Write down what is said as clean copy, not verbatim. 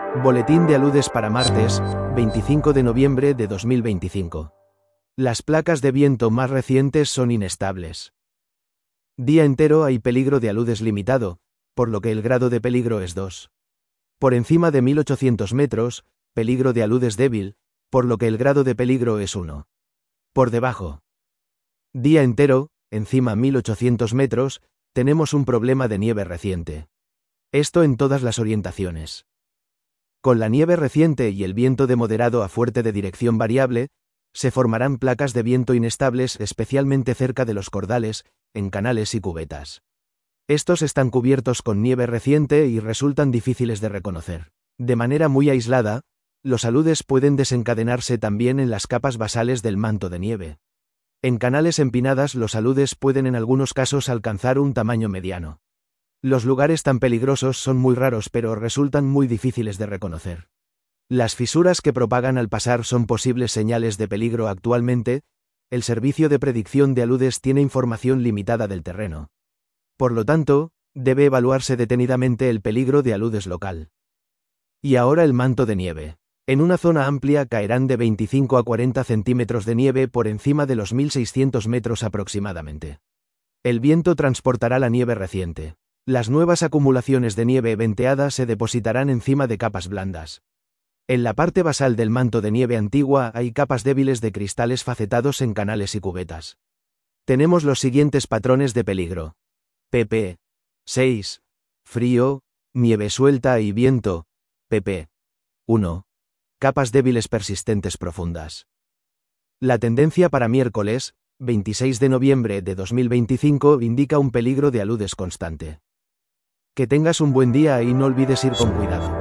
Boletín de aludes para martes, 25 de noviembre de 2025. Las placas de viento más recientes son inestables. Día entero hay peligro de aludes limitado, por lo que el grado de peligro es 2. Por encima de 1800 metros, peligro de aludes débil, por lo que el grado de peligro es 1. Por debajo. Día entero, encima 1800 metros, tenemos un problema de nieve reciente. Esto en todas las orientaciones. Con la nieve reciente y el viento de moderado a fuerte de dirección variable, se formarán placas de viento inestables especialmente cerca de los cordales, en canales y cubetas. Estos están cubiertos con nieve reciente y resultan difíciles de reconocer. De manera muy aislada, los aludes pueden desencadenarse también en las capas basales del manto de nieve. En canales empinadas los aludes pueden en algunos casos alcanzar un tamaño mediano. Los lugares tan peligrosos son muy raros pero resultan muy difíciles de reconocer. Las fisuras que propagan al pasar son posibles señales de peligro actualmente. El servicio de predicción de aludes tiene información limitada del terreno. Por lo tanto, debe evaluarse detenidamente el peligro de aludes local. Y ahora el manto de nieve. En una zona amplia caerán de 25 a 40 centímetros de nieve por encima de los 1600 metros aproximadamente. El viento transportará la nieve reciente. Las nuevas acumulaciones de nieve venteada se depositarán encima de capas blandas. En la parte basal del manto de nieve antigua hay capas débiles de cristales facetados en canales y cubetas. Tenemos los siguientes patrones de peligro. pp. 6. Frío, nieve suelta y viento. pp. 1. Capas débiles persistentes profundas. La tendencia para miércoles, 26 de noviembre de 2025, indica un peligro de aludes constante. Que tengas un buen día y no olvides ir con cuidado.